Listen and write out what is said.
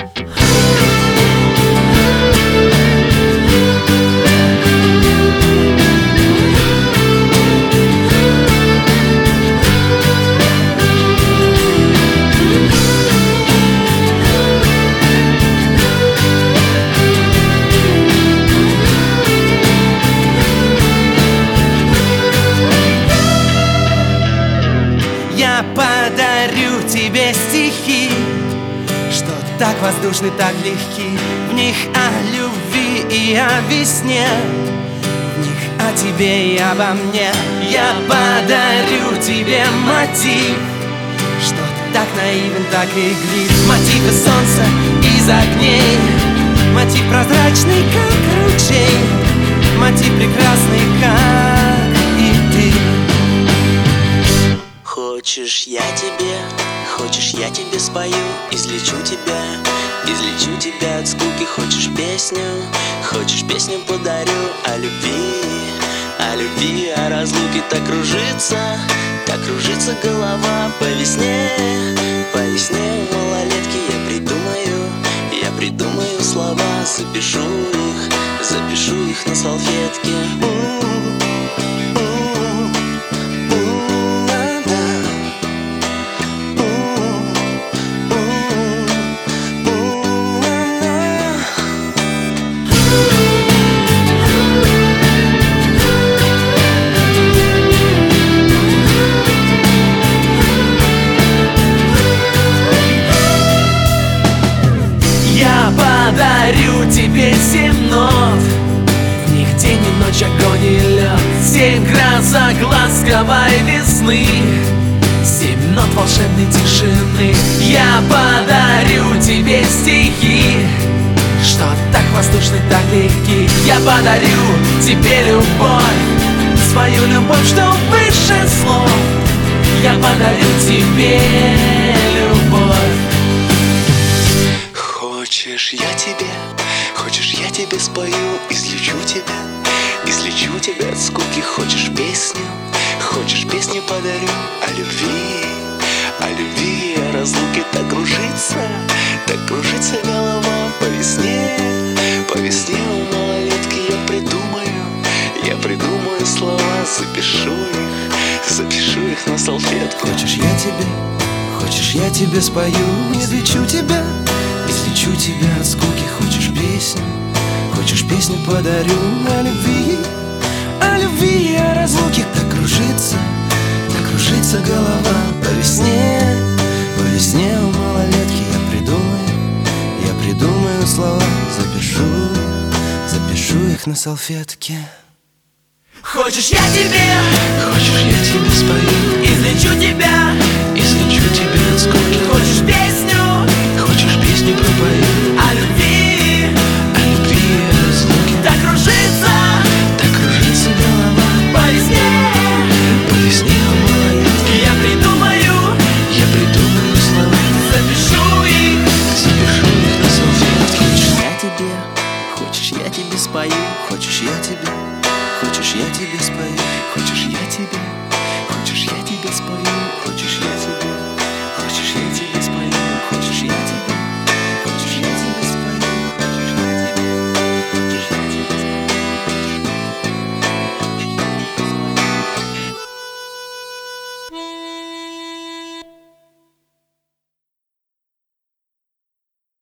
Я подарю тебе стихи, что так воздушны, так легки. В них о любви и о весне, в них о тебе и обо мне. Я подарю тебе мотив, что так наивен, так иглив. Мотив из солнца, из огней, мотив прозрачный, как ручей, мотив прекрасный, как и ты. Хочешь я тебе спою, излечу тебя от скуки. Хочешь песню подарю о любви, о разлуке. Так кружится голова по весне у малолетки. Я придумаю слова, запишу их на салфетке. Я подарю тебе 7 нот, в них день и ночь, огонь и лед. 7 красок ласковой весны, 7 нот волшебной тишины. Я подарю тебе стихи, что так воздушны, так легки. Я подарю тебе любовь, свою любовь, что выше слов. Я подарю тебе любовь. Хочешь я тебе спою, излечу тебя от скуки. Хочешь песню подарю о любви, о разлуке. Так кружится голова по весне у малолетки. Я придумаю слова, запишу их на салфетку. Хочешь я тебе спою, излечу тебя от скуки. Хочешь песню подарю о любви, о разлуке. Так кружится голова по весне у малолетки. Я придумаю слова, запишу их на салфетке. Хочешь я тебе спою, излечу тебя от скуки. Хочешь песню пропою о любви, о разлуке. так кружится голова по весне у малолетки. Я придумаю слова, запишу их на салфетке. Хочешь я тебе спою, хочешь я тебе спою, хочешь я тебе